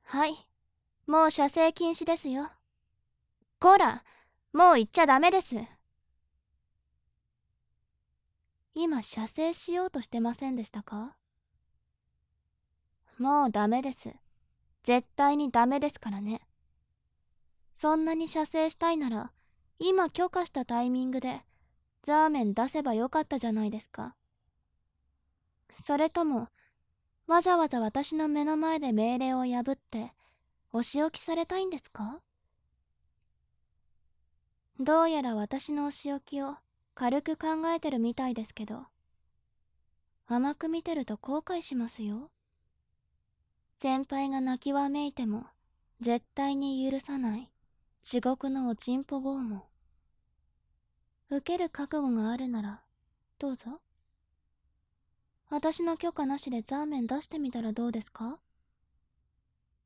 はい。もう射精禁止ですよ。こら、もう行っちゃダメです。今射精しようとしてませんでしたか？もうダメです。絶対にダメですからね。そんなに射精したいなら、今許可したタイミングで、ザーメン出せばよかったじゃないですか。それとも、わざわざ私の目の前で命令を破って、お仕置きされたいんですか？どうやら私のお仕置きを軽く考えてるみたいですけど、甘く見てると後悔しますよ。先輩が泣きわめいても、絶対に許さない、地獄のおちんぽ拷問。受ける覚悟があるなら、どうぞ。私の許可なしでザーメン出してみたらどうですか？